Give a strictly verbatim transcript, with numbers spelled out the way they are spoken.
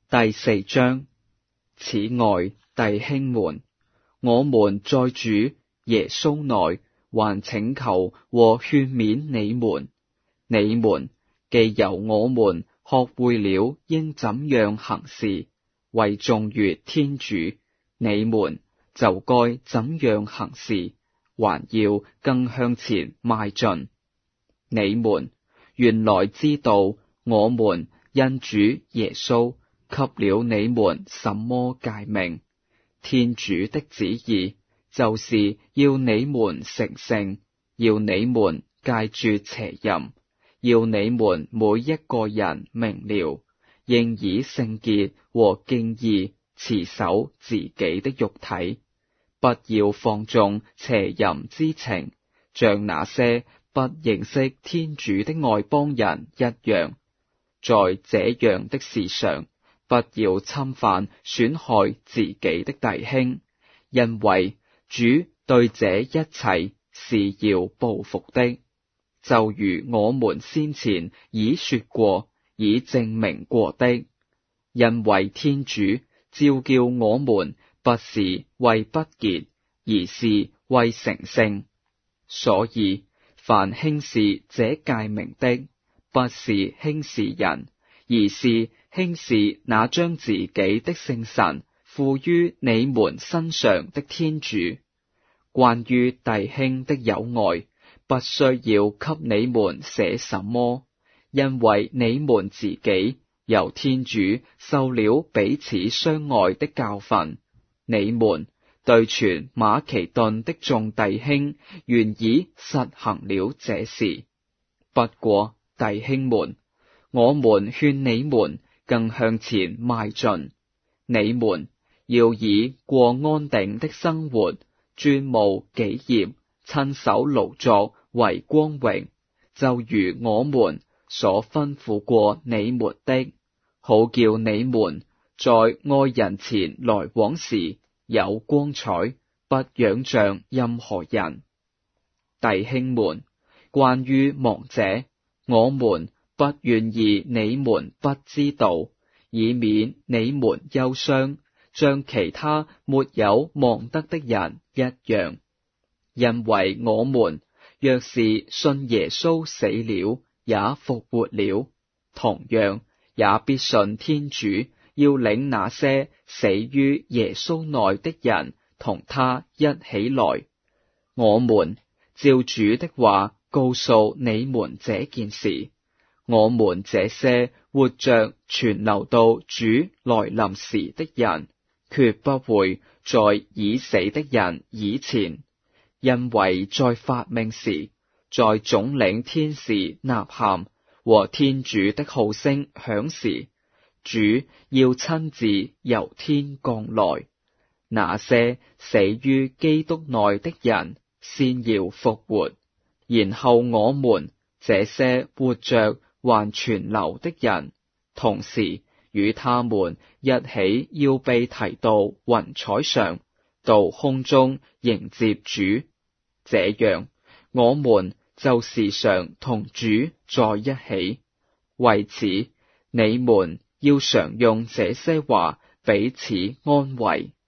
第四章。此外，弟兄們，我們在主耶穌內還請求和勸勉你們，你們既由我們學會了應怎樣行事，為頌悅天主，你們就該怎樣行事，還要更向前邁進。你們原來知道我們因主耶穌給了你們什麼誡命。天主的旨意就是要你們成聖，要你們戒絕邪淫，要你們每一個人明了，應以聖潔和敬意持守自己的肉體，不要放縱邪淫之情，像那些不認識天主的外邦人一樣。在這樣的事上，不要侵犯損害自己的弟兄，因為主對這一切是要報復的。就如我們先前已說過，已證明過的，因為天主召叫我們不是為不潔，而是為成聖。所以凡輕視這誡命的，不是輕視人，而是輕視那將自己的聖神賦於你們身上的天主。關於弟兄的友愛，不需要給你們寫什麼，因為你們自己由天主受了彼此相愛的教訓。你們對全馬其頓的眾弟兄原已實行了這事。不過，弟兄們，我們勸你們更向前邁進，你們要以過安定的生活，專務己業，親手勞作為光榮，就如我們所吩咐過你們的，好叫你們在愛人前來往時有光彩，不仰仗任何人。弟兄們，關於亡者，我們不願意你們不知道，以免你們憂傷，像其他沒有望德的人一樣。因為我們若是信耶穌死了，也復活了，同樣也必信天主要領那些死於耶穌內的人同他一起來。我們照主的話告訴你們這件事，我們這些活着存留到主來臨時的人，決不會在已死的人以前，因為在發命時，在總領天使吶喊和天主的號聲響時，主要親自由天降來，那些死於基督內的人先要復活，然後我們這些活着還存留的人，同時與他們一起要被提到雲彩上，到空中迎接主。這樣，我們就時常同主在一起。為此，你們要常用這些話彼此安慰。